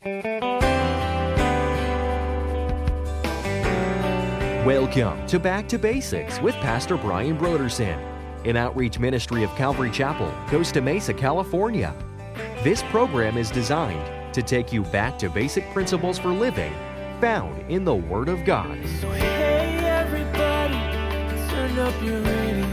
Welcome to Back to Basics with Pastor Brian Brodersen, an outreach ministry of Calvary Chapel, Costa Mesa, California. This program is designed to take you back to basic principles for living found in the Word of God. So hey everybody, turn up your radio.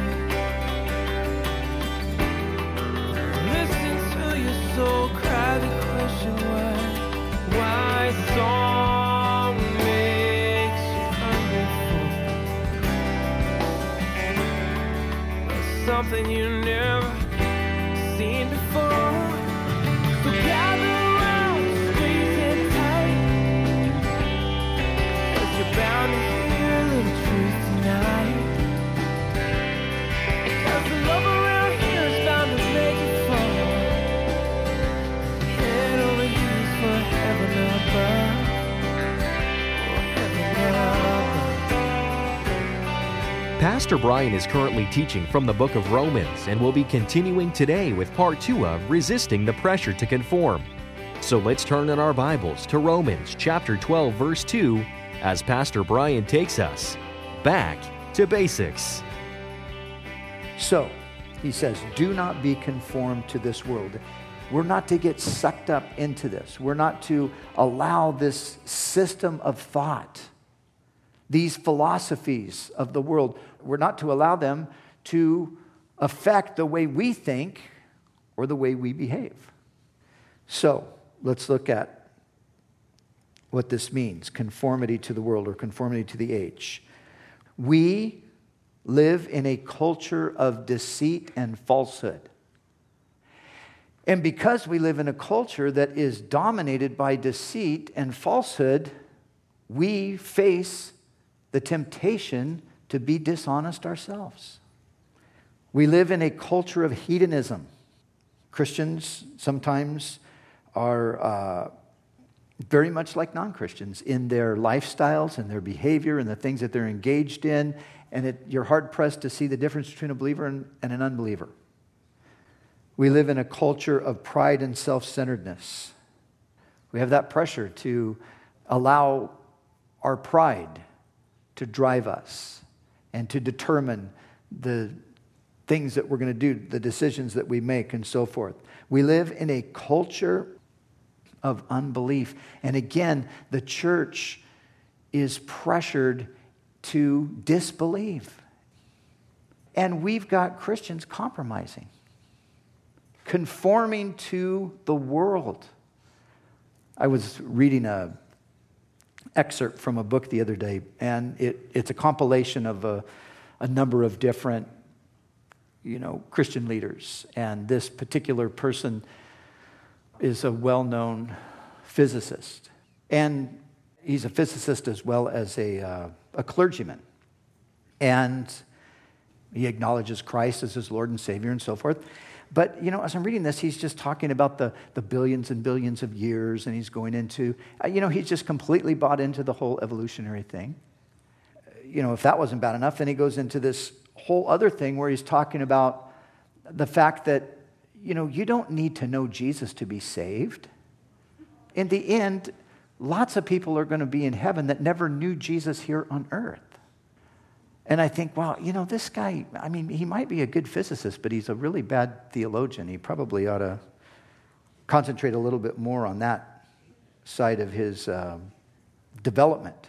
Listen to your soul cry the question why song makes you hungry for something you never seen before. So gather around, squeeze in tight, 'cause you're bound to hear a little truth tonight. 'Cause the love around here is bound to make you fall. Head over heels for heaven above. Pastor Brian is currently teaching from the book of Romans and will be continuing today with part 2 of Resisting the Pressure to Conform. So let's turn in our Bibles to Romans chapter 12, verse 2, as Pastor Brian takes us back to basics. So, he says, do not be conformed to this world. We're not to get sucked up into this. We're not to allow this system of thought, these philosophies of the world, we're not to allow them to affect the way we think or the way we behave. So, let's look at what this means, conformity to the world or conformity to the age. We live in a culture of deceit and falsehood. And because we live in a culture that is dominated by deceit and falsehood, we face the temptation to be dishonest ourselves. We live in a culture of hedonism. Christians sometimes are very much like non-Christians in their lifestyles and their behavior and the things that they're engaged in, and you're hard-pressed to see the difference between a believer and an unbeliever. We live in a culture of pride and self-centeredness. We have that pressure to allow our pride to drive us and to determine the things that we're going to do, the decisions that we make, and so forth. We live in a culture of unbelief. And again, the church is pressured to disbelieve. And we've got Christians compromising, conforming to the world. I was reading an excerpt from a book the other day, and it's a compilation of a number of different, Christian leaders. And this particular person is a well-known physicist, and he's a physicist as well as a clergyman. And he acknowledges Christ as his Lord and Savior and so forth. But, as I'm reading this, he's just talking about the billions and billions of years, and he's going into, he's just completely bought into the whole evolutionary thing. If that wasn't bad enough, then he goes into this whole other thing where he's talking about the fact that, you don't need to know Jesus to be saved. In the end, lots of people are going to be in heaven that never knew Jesus here on earth. And I think, wow, this guy, he might be a good physicist, but he's a really bad theologian. He probably ought to concentrate a little bit more on that side of his development.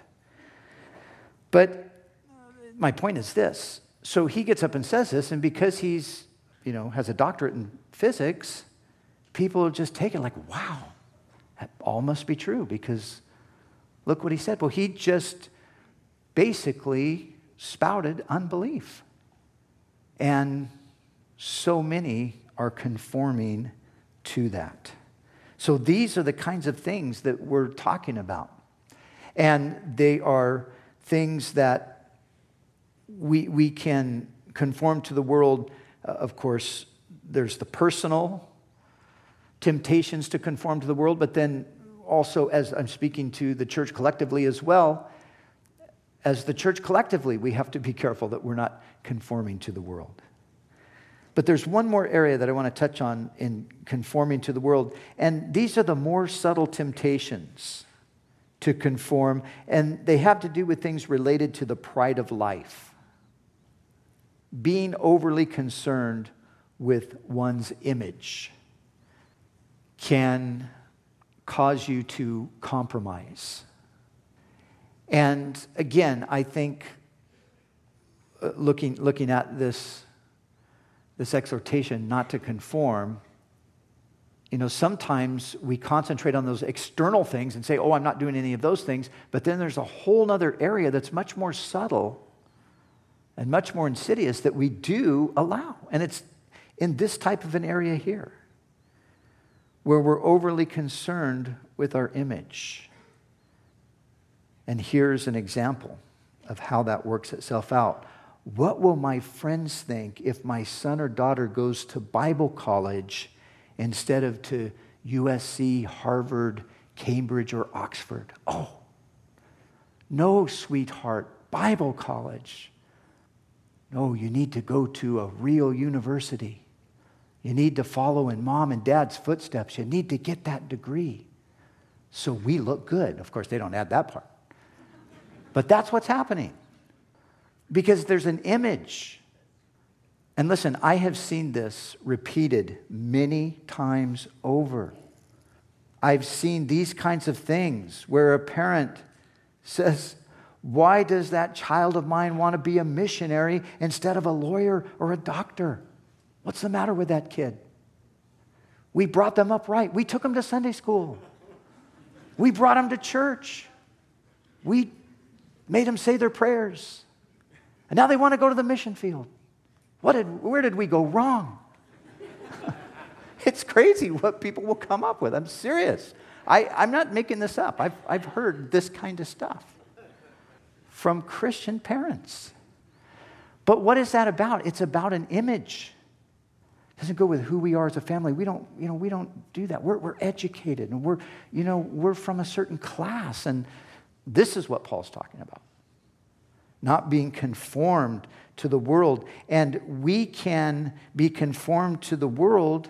But my point is this. So he gets up and says this, and because he's, has a doctorate in physics, people just take it like, wow, that all must be true, because look what he said. Well, he just basically spouted unbelief. And so many are conforming to that. So these are the kinds of things that we're talking about. And they are things that we can conform to the world. Of course, there's the personal temptations to conform to the world, but then also, as I'm speaking to the church collectively as well, as the church collectively, we have to be careful that we're not conforming to the world. But there's one more area that I want to touch on in conforming to the world. And these are the more subtle temptations to conform. And they have to do with things related to the pride of life. Being overly concerned with one's image can cause you to compromise. And again, I think looking at this exhortation not to conform, sometimes we concentrate on those external things and say, oh, I'm not doing any of those things. But then there's a whole other area that's much more subtle and much more insidious that we do allow. And it's in this type of an area here, where we're overly concerned with our image. And here's an example of how that works itself out. What will my friends think if my son or daughter goes to Bible college instead of to USC, Harvard, Cambridge, or Oxford? Oh, no, sweetheart, Bible college. No, you need to go to a real university. You need to follow in mom and dad's footsteps. You need to get that degree so we look good. Of course, they don't add that part. But that's what's happening. Because there's an image. And listen, I have seen this repeated many times over. I've seen these kinds of things where a parent says, why does that child of mine want to be a missionary instead of a lawyer or a doctor? What's the matter with that kid? We brought them up right. We took them to Sunday school. We brought them to church. We made them say their prayers. And now they want to go to the mission field. Where did we go wrong? It's crazy what people will come up with. I'm serious. I'm not making this up. I've heard this kind of stuff from Christian parents. But what is that about? It's about an image. It doesn't go with who we are as a family. We don't do that. We're educated, and we're from a certain class, and this is what Paul's talking about. Not being conformed to the world. And we can be conformed to the world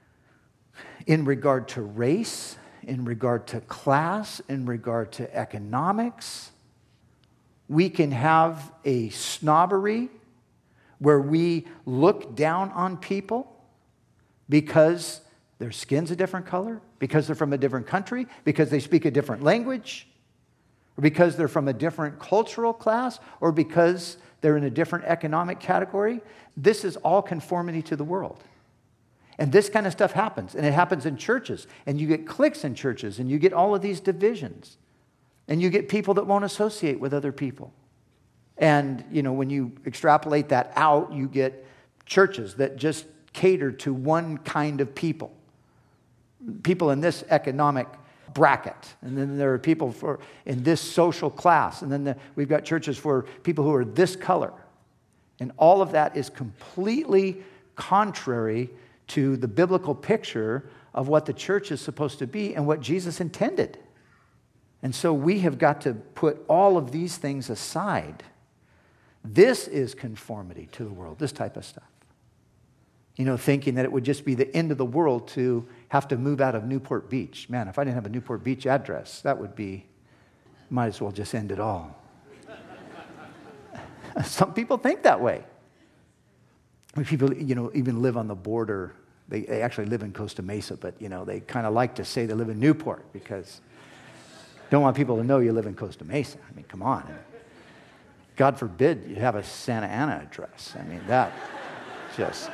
in regard to race, in regard to class, in regard to economics. We can have a snobbery where we look down on people because their skin's a different color, because they're from a different country, because they speak a different language, or because they're from a different cultural class, or because they're in a different economic category. This is all conformity to the world. And this kind of stuff happens. And it happens in churches. And you get cliques in churches. And you get all of these divisions. And you get people that won't associate with other people. And, when you extrapolate that out, you get churches that just cater to one kind of people. People in this economic bracket. And then there are people in this social class. And then we've got churches for people who are this color. And all of that is completely contrary to the biblical picture of what the church is supposed to be and what Jesus intended. And so we have got to put all of these things aside. This is conformity to the world, this type of stuff. Thinking that it would just be the end of the world to have to move out of Newport Beach. Man, if I didn't have a Newport Beach address, that would be, might as well just end it all. Some people think that way. People, even live on the border. They actually live in Costa Mesa, but, they kind of like to say they live in Newport because don't want people to know you live in Costa Mesa. I mean, come on. God forbid you have a Santa Ana address. I mean, that just...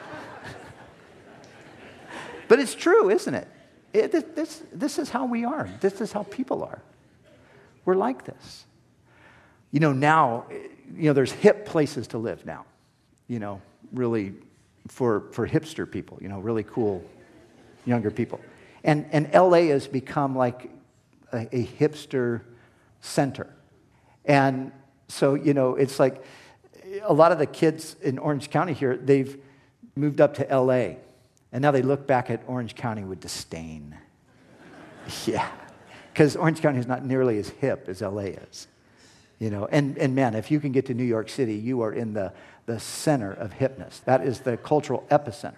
But it's true, isn't it? This is how we are. This is how people are. We're like this. Now, there's hip places to live now. Really for hipster people, really cool younger people. And LA has become like a hipster center. And so, it's like a lot of the kids in Orange County here, they've moved up to LA. And now they look back at Orange County with disdain. Yeah. Because Orange County is not nearly as hip as LA is. And man, if you can get to New York City, you are in the center of hipness. That is the cultural epicenter.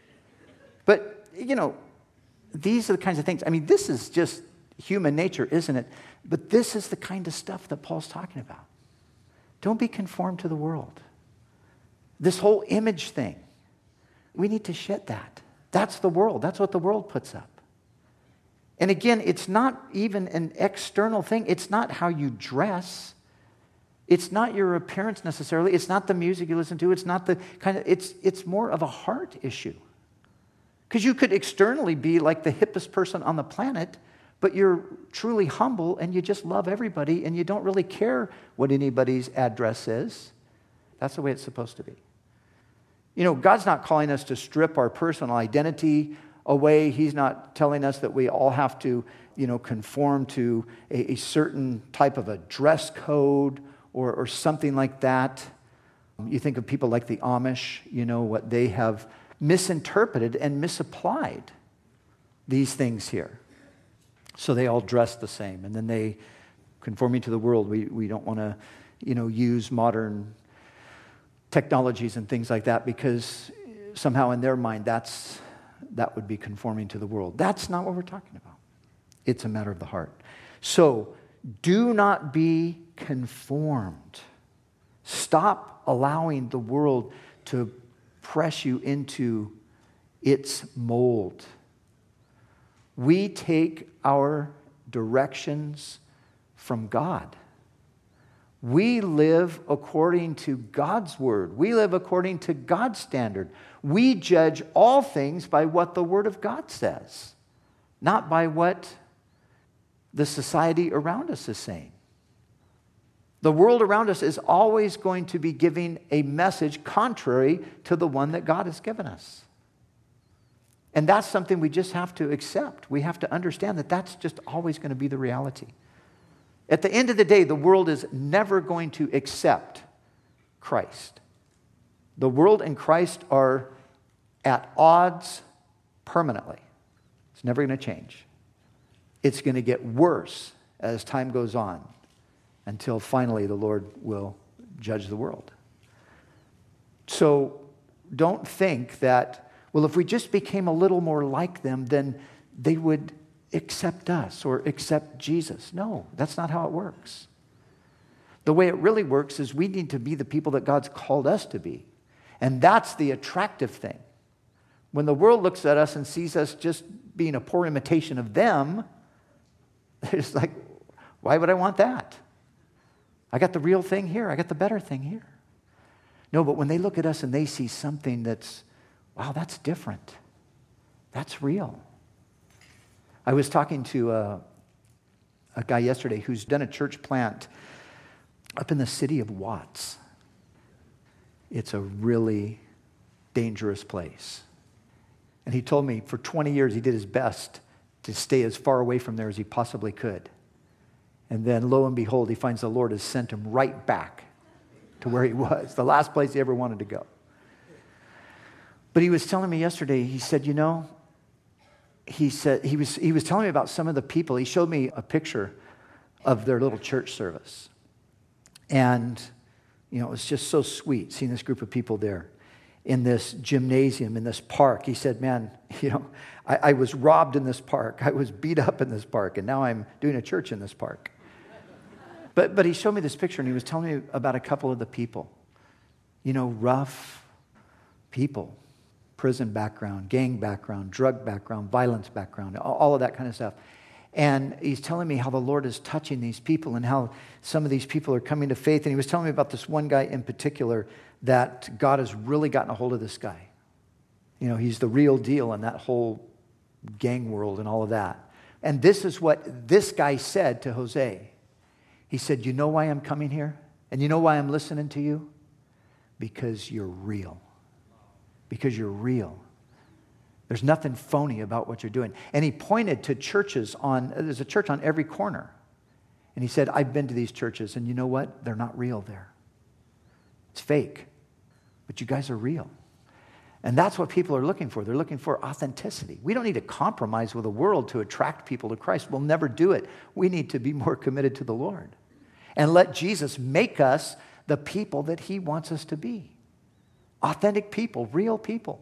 But, these are the kinds of things. I mean, this is just human nature, isn't it? But this is the kind of stuff that Paul's talking about. Don't be conformed to the world. This whole image thing, we need to shed that. That's the world. That's what the world puts up. And again, it's not even an external thing. It's not how you dress. It's not your appearance necessarily. It's not the music you listen to. It's not the it's more of a heart issue. Because you could externally be like the hippest person on the planet, but you're truly humble and you just love everybody and you don't really care what anybody's address is. That's the way it's supposed to be. God's not calling us to strip our personal identity away. He's not telling us that we all have to, conform to a certain type of a dress code or something like that. You think of people like the Amish, what they have misinterpreted and misapplied these things here. So they all dress the same. And then they, conforming to the world, we don't want to, use modern technologies and things like that because somehow in their mind that would be conforming to the world. That's not what we're talking about. It's a matter of the heart. So do not be conformed. Stop allowing the world to press you into its mold. We take our directions from God. We live according to God's word. We live according to God's standard. We judge all things by what the Word of God says, not by what the society around us is saying. The world around us is always going to be giving a message contrary to the one that God has given us. And that's something we just have to accept. We have to understand that that's just always going to be the reality. At the end of the day, the world is never going to accept Christ. The world and Christ are at odds permanently. It's never going to change. It's going to get worse as time goes on until finally the Lord will judge the world. So don't think that, well, if we just became a little more like them, then they would accept us or accept Jesus. No, that's not how it works. The way it really works is we need to be the people that God's called us to be. And that's the attractive thing. When the world looks at us and sees us just being a poor imitation of them, it's like, why would I want that? I got the real thing here. I got the better thing here. No, but when they look at us and they see something that's, wow, that's different. That's real. I was talking to a guy yesterday who's done a church plant up in the city of Watts. It's a really dangerous place. And he told me for 20 years he did his best to stay as far away from there as he possibly could. And then lo and behold, he finds the Lord has sent him right back to where he was, the last place he ever wanted to go. But he was telling me yesterday, he said, he was telling me about some of the people. He showed me a picture of their little church service. And, it was just so sweet seeing this group of people there in this gymnasium, in this park. He said, man, I was robbed in this park. I was beat up in this park, and now I'm doing a church in this park. But he showed me this picture, and he was telling me about a couple of the people. Rough people, prison background, gang background, drug background, violence background, all of that kind of stuff. And he's telling me how the Lord is touching these people and how some of these people are coming to faith. And he was telling me about this one guy in particular that God has really gotten a hold of this guy. He's the real deal in that whole gang world and all of that. And this is what this guy said to Jose. He said, you know why I'm coming here? And you know why I'm listening to you? Because you're real. Because you're real. There's nothing phony about what you're doing. And he pointed to churches there's a church on every corner. And he said, I've been to these churches, and you know what? They're not real there. It's fake. But you guys are real. And that's what people are looking for. They're looking for authenticity. We don't need to compromise with the world to attract people to Christ. We'll never do it. We need to be more committed to the Lord. and let Jesus make us the people that he wants us to be. Authentic people, real people.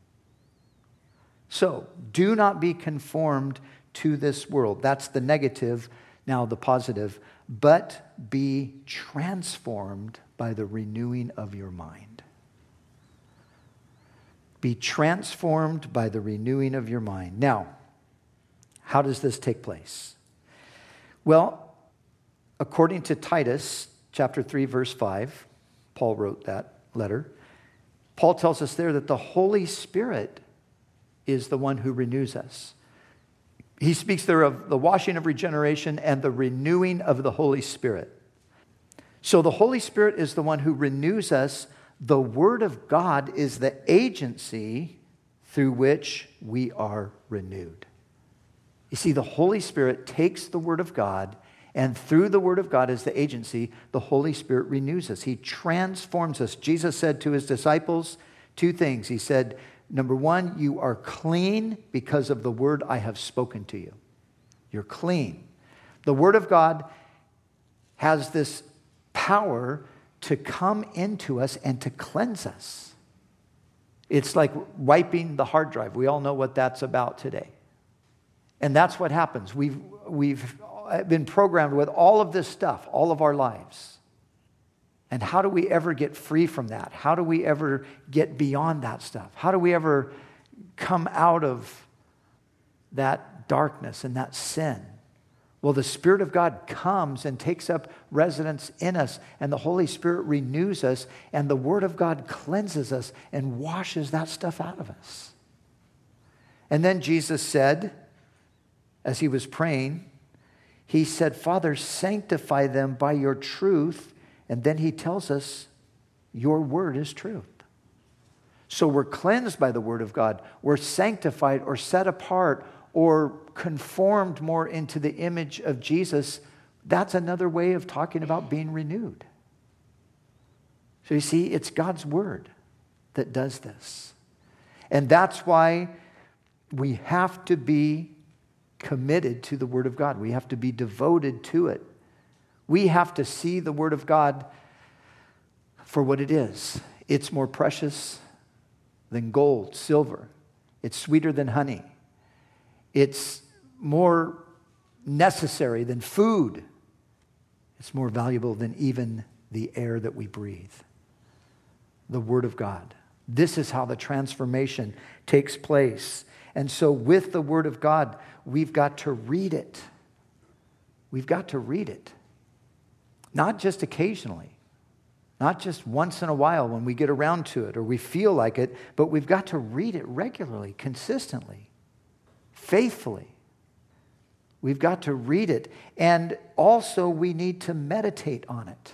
So, do not be conformed to this world. That's the negative. Now the positive. But be transformed by the renewing of your mind. Be transformed by the renewing of your mind. Now, how does this take place? Well, according to Titus chapter 3, verse 5, Paul wrote that letter. Paul tells us there that the Holy Spirit is the one who renews us. He speaks there of the washing of regeneration and the renewing of the Holy Spirit. So the Holy Spirit is the one who renews us. The Word of God is the agency through which we are renewed. You see, the Holy Spirit takes the Word of God, and through the Word of God as the agency, the Holy Spirit renews us. He transforms us. Jesus said to his disciples 2 things. He said, number 1, you are clean because of the word I have spoken to you. You're clean. The Word of God has this power to come into us and to cleanse us. It's like wiping the hard drive. We all know what that's about today. And that's what happens. We've been programmed with all of this stuff all of our lives. And how do we ever get free from that? How do we ever get beyond that stuff? How do we ever come out of that darkness and that sin? Well, the Spirit of God comes and takes up residence in us, and the Holy Spirit renews us, and the Word of God cleanses us and washes that stuff out of us. And then Jesus said, as he was praying, he said, Father, sanctify them by your truth. And then he tells us, your word is truth. So we're cleansed by the Word of God. We're sanctified or set apart or conformed more into the image of Jesus. That's another way of talking about being renewed. So you see, it's God's Word that does this. And that's why we have to be committed to the Word of God. We have to be devoted to it. We have to see the Word of God for what it is. It's more precious than gold, silver. It's sweeter than honey. It's more necessary than food. It's more valuable than even the air that we breathe. The Word of God. This is how the transformation takes place. And so with the Word of God, we've got to read it. We've got to read it. Not just occasionally, not just once in a while when we get around to it or we feel like it, but we've got to read it regularly, consistently, faithfully. We've got to read it, and also we need to meditate on it.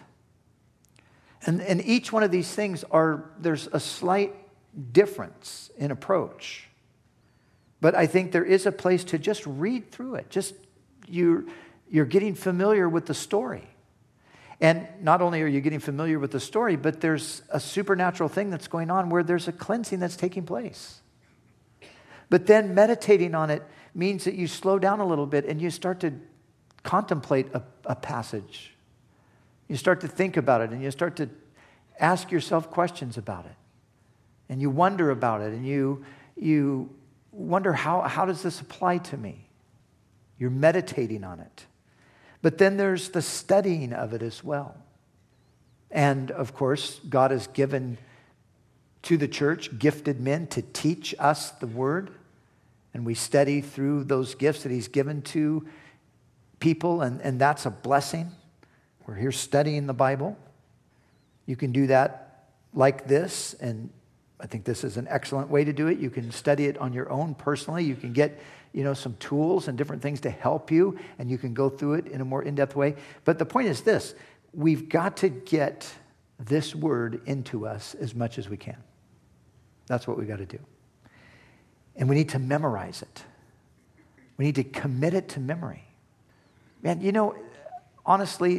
And each one of these things there's a slight difference in approach. But I think there is a place to just read through it. Just you're getting familiar with the story. And not only are you getting familiar with the story, but there's a supernatural thing that's going on where there's a cleansing that's taking place. But then meditating on it means that you slow down a little bit and you start to contemplate a passage. You start to think about it and you start to ask yourself questions about it. And you wonder about it and you wonder, how does this apply to me? You're meditating on it. But then there's the studying of it as well. And of course, God has given to the church gifted men to teach us the Word. And we study through those gifts that He's given to people. And that's a blessing. We're here studying the Bible. You can do that like this. And I think this is an excellent way to do it. You can study it on your own personally. You can get some tools and different things to help you, and you can go through it in a more in-depth way. But the point is this: we've got to get this Word into us as much as we can. That's what we've got to do. And we need to memorize it. We need to commit it to memory. Man, honestly,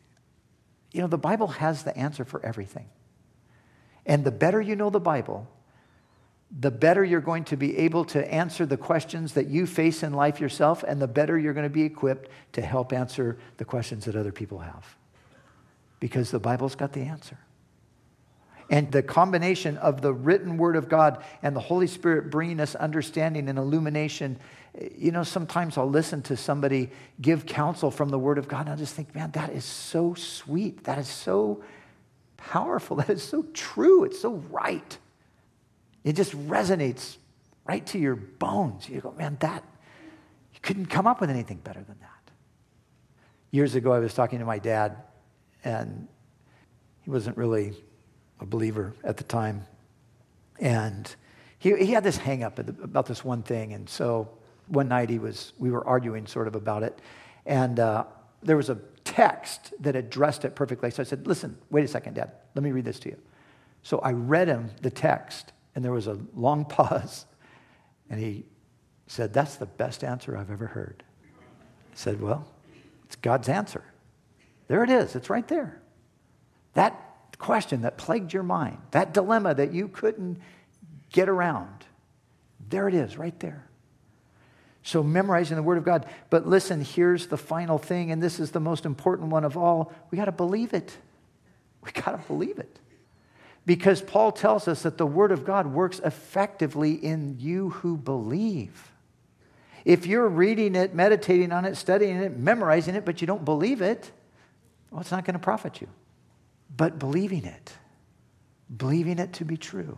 the Bible has the answer for everything. And the better you know the Bible, the better you're going to be able to answer the questions that you face in life yourself, and the better you're going to be equipped to help answer the questions that other people have. because the Bible's got the answer. And the combination of the written Word of God and the Holy Spirit bringing us understanding and illumination. Sometimes I'll listen to somebody give counsel from the Word of God, and I'll just think, man, that is so sweet. That is so powerful. That is so true. It's so right. It just resonates right to your bones. You go, man, you couldn't come up with anything better than that. Years ago, I was talking to my dad, and he wasn't really a believer at the time. And he had this hang up about this one thing. And so one night we were arguing sort of about it. And there was a text that addressed it perfectly. So I said, listen, wait a second, Dad. Let me read this to you. So I read him the text, and there was a long pause. And he said, that's the best answer I've ever heard. I said, well, it's God's answer. There it is. It's right there. That question that plagued your mind, that dilemma that you couldn't get around, there it is, right there. So memorizing the Word of God. But listen, here's the final thing, and this is the most important one of all. We got to believe it. We got to believe it. Because Paul tells us that the Word of God works effectively in you who believe. If you're reading it, meditating on it, studying it, memorizing it, but you don't believe it, well, it's not going to profit you. But believing it to be true.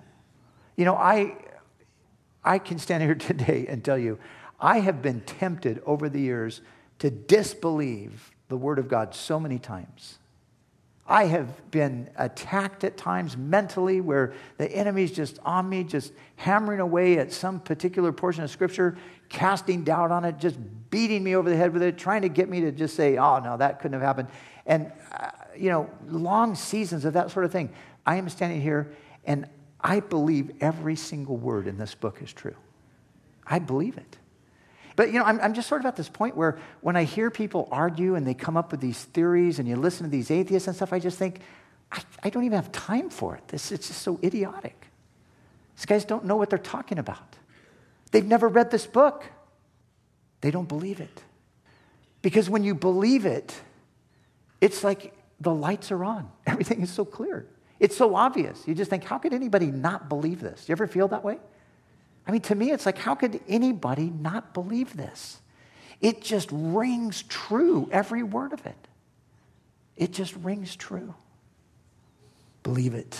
I can stand here today and tell you, I have been tempted over the years to disbelieve the Word of God so many times. I have been attacked at times mentally where the enemy's just on me, just hammering away at some particular portion of Scripture, casting doubt on it, just beating me over the head with it, trying to get me to just say, oh, no, that couldn't have happened. And, long seasons of that sort of thing. I am standing here, and I believe every single word in this book is true. I believe it. But, I'm just sort of at this point where when I hear people argue and they come up with these theories and you listen to these atheists and stuff, I just think, I don't even have time for it. It's just so idiotic. These guys don't know what they're talking about. They've never read this book. They don't believe it. Because when you believe it, it's like the lights are on. Everything is so clear. It's so obvious. You just think, how could anybody not believe this? Do you ever feel that way? I mean, to me, it's like, how could anybody not believe this? It just rings true, every word of it. It just rings true. Believe it.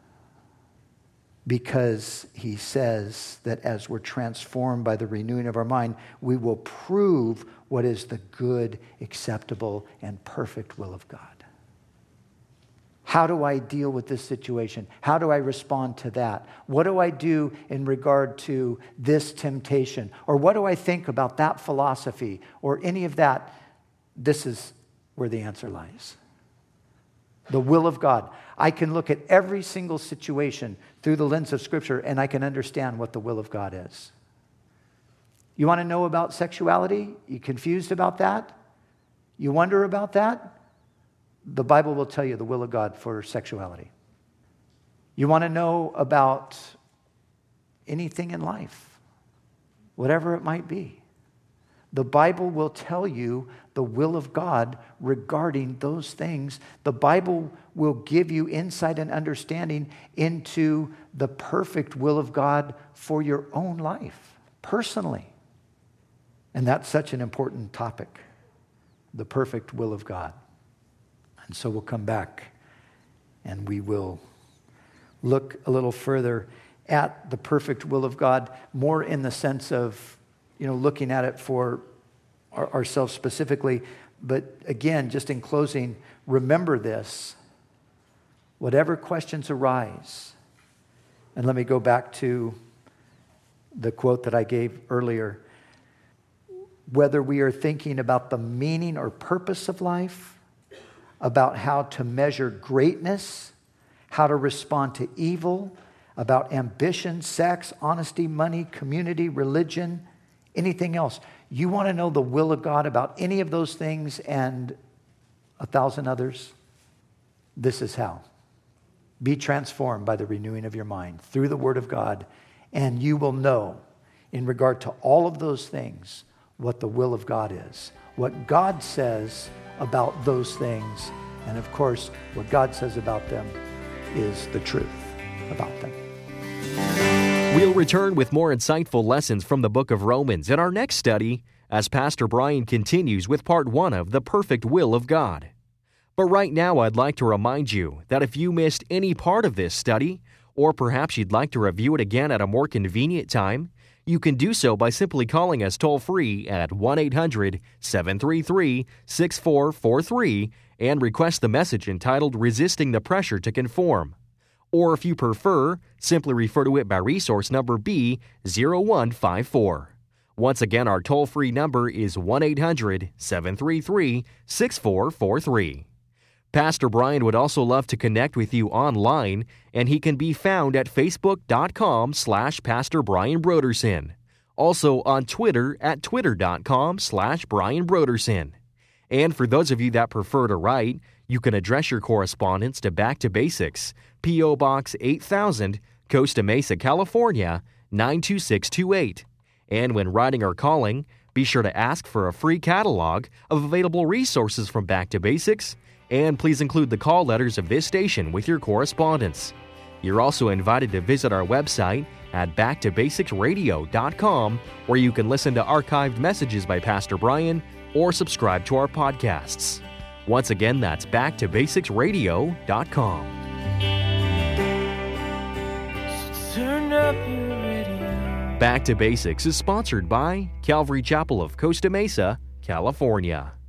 Because he says that as we're transformed by the renewing of our mind, we will prove what is the good, acceptable, and perfect will of God. How do I deal with this situation? How do I respond to that? What do I do in regard to this temptation? Or what do I think about that philosophy or any of that? This is where the answer lies. The will of God. I can look at every single situation through the lens of Scripture and I can understand what the will of God is. You want to know about sexuality? You confused about that? You wonder about that? The Bible will tell you the will of God for sexuality. You want to know about anything in life, whatever it might be. The Bible will tell you the will of God regarding those things. The Bible will give you insight and understanding into the perfect will of God for your own life, personally. And that's such an important topic, the perfect will of God. And so we'll come back and we will look a little further at the perfect will of God, more in the sense of, looking at it for ourselves specifically. But again, just in closing, remember this. Whatever questions arise, and let me go back to the quote that I gave earlier, whether we are thinking about the meaning or purpose of life, about how to measure greatness, how to respond to evil, about ambition, sex, honesty, money, community, religion, anything else. You want to know the will of God about any of those things and 1,000 others? This is how. Be transformed by the renewing of your mind through the Word of God, and you will know in regard to all of those things what the will of God is, what God says about those things, And of course, what God says about them is the truth about them. We'll return with more insightful lessons from the book of Romans in our next study as Pastor Brian continues with part 1 of The Perfect Will of God. But right now, I'd like to remind you that if you missed any part of this study, or perhaps you'd like to review it again at a more convenient time, you can do so by simply calling us toll-free at 1-800-733-6443 and request the message entitled Resisting the Pressure to Conform. Or if you prefer, simply refer to it by resource number B0154. Once again, our toll-free number is 1-800-733-6443. Pastor Brian would also love to connect with you online, and he can be found at facebook.com/Pastor Brian Brodersen. Also on Twitter at twitter.com/Brian Brodersen. And for those of you that prefer to write, you can address your correspondence to Back to Basics, P.O. Box 8000, Costa Mesa, California, 92628. And when writing or calling, be sure to ask for a free catalog of available resources from Back to Basics, and please include the call letters of this station with your correspondence. You're also invited to visit our website at backtobasicsradio.com, where you can listen to archived messages by Pastor Brian or subscribe to our podcasts. Once again, that's backtobasicsradio.com. Turn up your radio. Back to Basics is sponsored by Calvary Chapel of Costa Mesa, California.